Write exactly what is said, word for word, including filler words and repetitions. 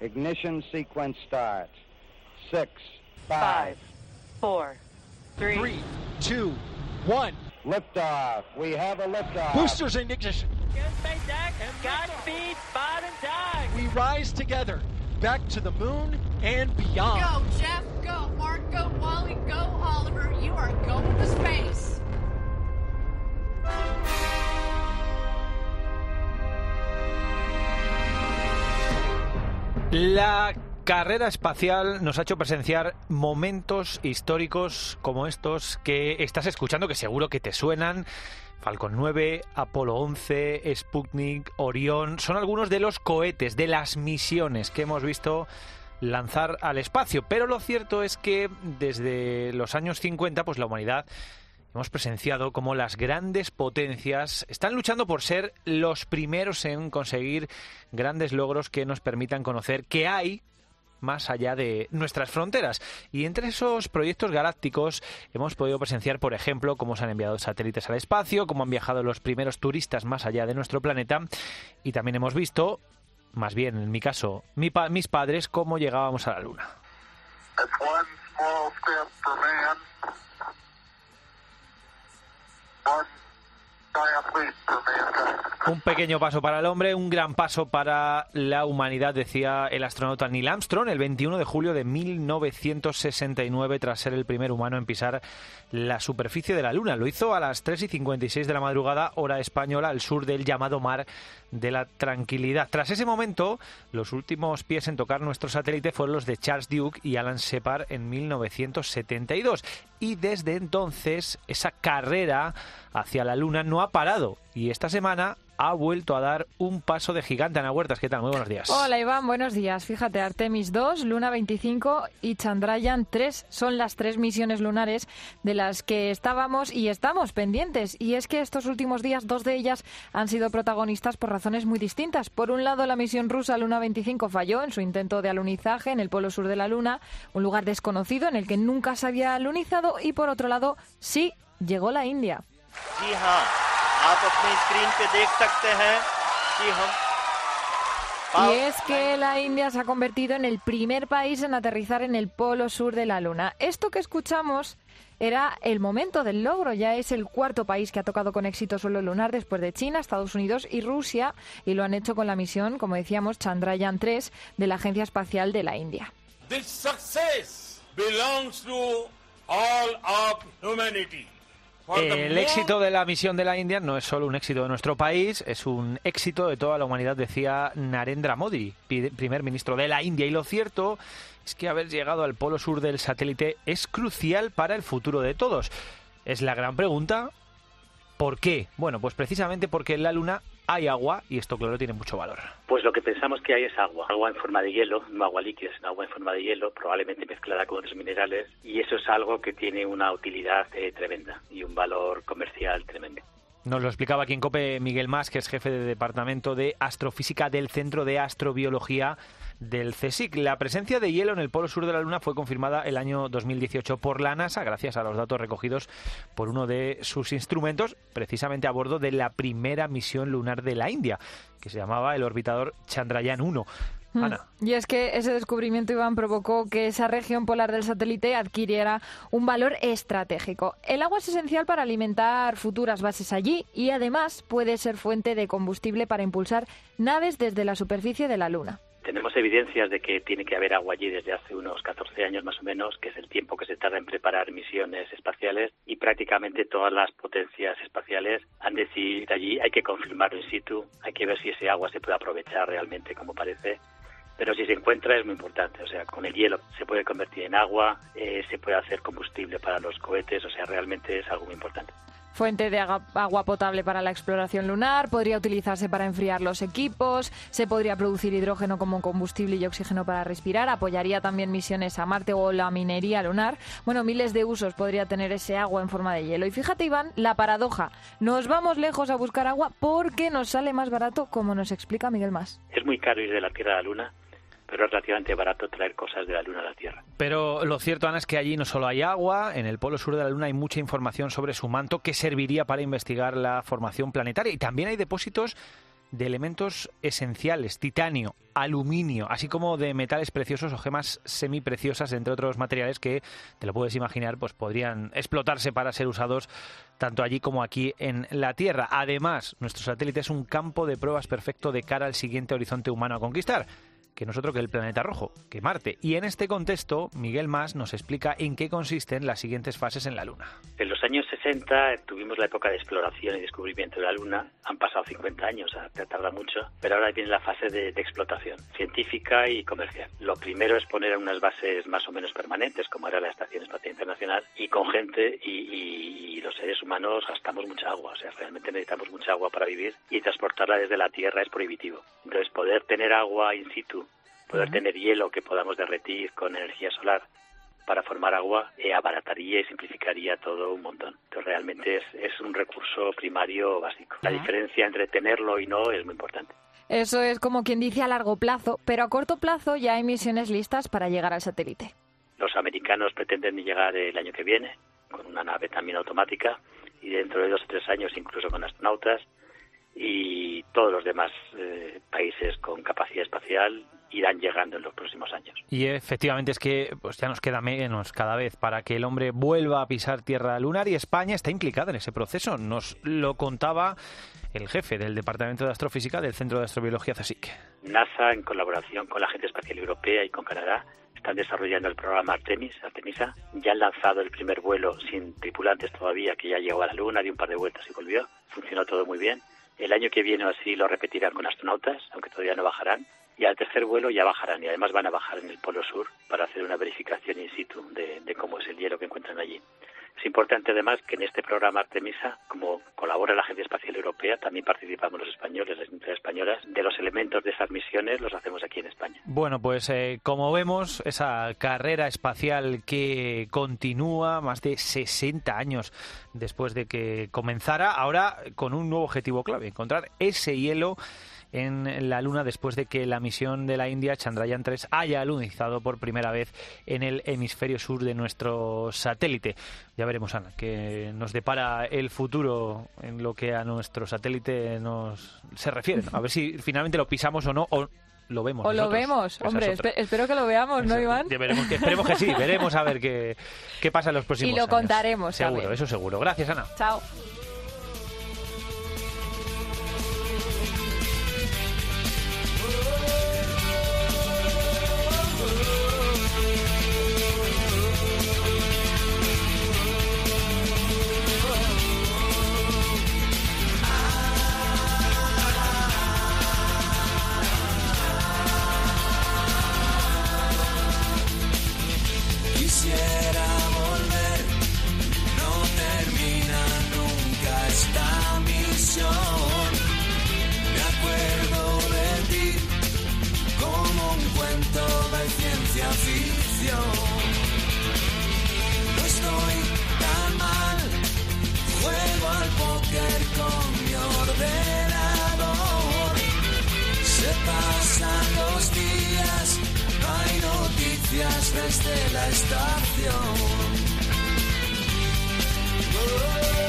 Ignition sequence start. Six, Five, four, three, Three, two, one. liftoff. We have a liftoff. Boosters in ignition. Godspeed, Bob and Doug. We rise together back to the moon and beyond. Go, Jeff. Go, Mark. Go, Wally. Go, Oliver. You are going to space. La carrera espacial nos ha hecho presenciar momentos históricos como estos que estás escuchando, que seguro que te suenan. Falcon nueve, Apolo once, Sputnik, Orión, son algunos de los cohetes, de las misiones que hemos visto lanzar al espacio. Pero lo cierto es que desde los años cincuenta, pues la humanidad hemos presenciado cómo las grandes potencias están luchando por ser los primeros en conseguir grandes logros que nos permitan conocer qué hay más allá de nuestras fronteras. Y entre esos proyectos galácticos hemos podido presenciar, por ejemplo, cómo se han enviado satélites al espacio, cómo han viajado los primeros turistas más allá de nuestro planeta, y también hemos visto, más bien en mi caso, mi pa- mis padres, cómo llegábamos a la Luna. Un pequeño paso para el hombre, un gran paso para la humanidad, decía el astronauta Neil Armstrong el veintiuno de julio de mil novecientos sesenta y nueve, tras ser el primer humano en pisar la superficie de la Luna. Lo hizo a las tres y cincuenta y seis de la madrugada, hora española, al sur del llamado Mar de la Tranquilidad. Tras ese momento, los últimos pies en tocar nuestro satélite fueron los de Charles Duke y Alan Shepard en mil novecientos setenta y dos. Y desde entonces, esa carrera hacia la Luna no ha parado. Y esta semana ha vuelto a dar un paso de gigante. Ana Huertas, ¿qué tal? Muy buenos días. Hola, Iván, buenos días. Fíjate, Artemis dos, Luna veinticinco y Chandrayaan tres son las tres misiones lunares de las que estábamos y estamos pendientes. Y es que estos últimos días, dos de ellas han sido protagonistas por razones muy distintas. Por un lado, la misión rusa Luna veinticinco falló en su intento de alunizaje en el polo sur de la Luna, un lugar desconocido en el que nunca se había alunizado, y por otro lado, sí, llegó la India. जी हाँ, आप अपनी स्क्रीन पे देख सकते हैं कि हम Y es que la India se ha convertido en el primer país en aterrizar en el polo sur de la Luna. Esto que escuchamos era el momento del logro. Ya es el cuarto país que ha tocado con éxito suelo lunar después de China, Estados Unidos y Rusia, y lo han hecho con la misión, como decíamos, Chandrayaan tres de la Agencia Espacial de la India. This success belongs to all of humanity. El éxito de la misión de la India no es solo un éxito de nuestro país, es un éxito de toda la humanidad, decía Narendra Modi, primer ministro de la India. Y lo cierto es que haber llegado al polo sur del satélite es crucial para el futuro de todos. Es la gran pregunta. ¿Por qué? Bueno, pues precisamente porque en la Luna hay agua, y esto, claro, tiene mucho valor. Pues lo que pensamos que hay es agua, agua en forma de hielo, no agua líquida, sino agua en forma de hielo, probablemente mezclada con otros minerales, y eso es algo que tiene una utilidad eh, tremenda y un valor comercial tremendo. Nos lo explicaba aquí en COPE Miguel Mas, que es jefe de Departamento de Astrofísica del Centro de Astrobiología del CSIC. La presencia de hielo en el polo sur de la Luna fue confirmada el año dos mil dieciocho por la NASA, gracias a los datos recogidos por uno de sus instrumentos, precisamente a bordo de la primera misión lunar de la India, que se llamaba el orbitador Chandrayaan uno. Ana. Y es que ese descubrimiento, Iván, provocó que esa región polar del satélite adquiriera un valor estratégico. El agua es esencial para alimentar futuras bases allí y además puede ser fuente de combustible para impulsar naves desde la superficie de la Luna. Tenemos evidencias de que tiene que haber agua allí desde hace unos catorce años más o menos, que es el tiempo que se tarda en preparar misiones espaciales, y prácticamente todas las potencias espaciales han decidido allí, hay que confirmarlo in situ, hay que ver si ese agua se puede aprovechar realmente como parece. Pero si se encuentra es muy importante, o sea, con el hielo se puede convertir en agua, eh, se puede hacer combustible para los cohetes, o sea, realmente es algo muy importante. Fuente de agua potable para la exploración lunar, podría utilizarse para enfriar los equipos, se podría producir hidrógeno como combustible y oxígeno para respirar, apoyaría también misiones a Marte o la minería lunar. Bueno, miles de usos podría tener ese agua en forma de hielo. Y fíjate, Iván, la paradoja. Nos vamos lejos a buscar agua porque nos sale más barato, como nos explica Miguel Mas. Es muy caro ir de la Tierra a la Luna, pero es relativamente barato traer cosas de la Luna a la Tierra. Pero lo cierto, Ana, es que allí no solo hay agua, en el polo sur de la Luna hay mucha información sobre su manto que serviría para investigar la formación planetaria, y también hay depósitos de elementos esenciales, titanio, aluminio, así como de metales preciosos o gemas semipreciosas, entre otros materiales que, te lo puedes imaginar, pues podrían explotarse para ser usados tanto allí como aquí en la Tierra. Además, nuestro satélite es un campo de pruebas perfecto de cara al siguiente horizonte humano a conquistar, que no es otro que el planeta rojo, que Marte. Y en este contexto, Miguel Mas nos explica en qué consisten las siguientes fases en la Luna. En los años sesenta tuvimos la época de exploración y descubrimiento de la Luna. Han pasado cincuenta años, ha tardado mucho, pero ahora viene la fase de, de explotación científica y comercial. Lo primero es poner unas bases más o menos permanentes, como era la Estación Espacial Internacional, y con gente y, y, y los seres humanos gastamos mucha agua, o sea, realmente necesitamos mucha agua para vivir y transportarla desde la Tierra es prohibitivo. Entonces, poder tener agua in situ, poder uh-huh. tener hielo que podamos derretir con energía solar para formar agua, eh, abarataría y simplificaría todo un montón. Entonces realmente es, es un recurso primario básico. La uh-huh. diferencia entre tenerlo y no es muy importante. Eso es como quien dice a largo plazo, pero a corto plazo ya hay misiones listas para llegar al satélite. Los americanos pretenden llegar el año que viene, con una nave también automática, y dentro de dos o tres años incluso con astronautas, y todos los demás eh, países con capacidad espacial irán llegando en los próximos años. Y efectivamente es que pues ya nos queda menos cada vez para que el hombre vuelva a pisar tierra lunar, y España está implicada en ese proceso. Nos lo contaba el jefe del Departamento de Astrofísica del Centro de Astrobiología CSIC. NASA, en colaboración con la Agencia Espacial Europea y con Canadá, están desarrollando el programa Artemis, Artemisa. Ya han lanzado el primer vuelo sin tripulantes todavía, que ya llegó a la Luna, dio un par de vueltas y volvió. Funcionó todo muy bien. El año que viene así lo repetirán con astronautas, aunque todavía no bajarán. Y al tercer vuelo ya bajarán, y además van a bajar en el Polo Sur para hacer una verificación in situ de, de cómo es el hielo que encuentran allí. Es importante además que en este programa Artemisa, como colabora la Agencia Espacial Europea, también participamos los españoles, las empresas españolas. De los elementos de esas misiones los hacemos aquí en España. Bueno, pues eh, como vemos, esa carrera espacial que continúa más de sesenta años después de que comenzara, ahora con un nuevo objetivo clave: encontrar ese hielo en la Luna después de que la misión de la India, Chandrayaan tres, haya alunizado por primera vez en el hemisferio sur de nuestro satélite. Ya veremos, Ana, qué nos depara el futuro en lo que a nuestro satélite nos se refiere, ¿no? A ver si finalmente lo pisamos o no, o lo vemos. O nosotros. lo vemos, Esa hombre, es espero que lo veamos, ¿no, Iván? Ya veremos que, esperemos que sí, veremos a ver qué, qué pasa en los próximos años. Y lo años. contaremos. Seguro, también. Eso seguro. Gracias, Ana. Chao. Quisiera volver, no termina nunca esta misión. Me acuerdo de ti como un cuento de ciencia ficción. No estoy tan mal, juego al póker con mi ordenador. Se pasan los días, no hay noticias desde la estación. Oh.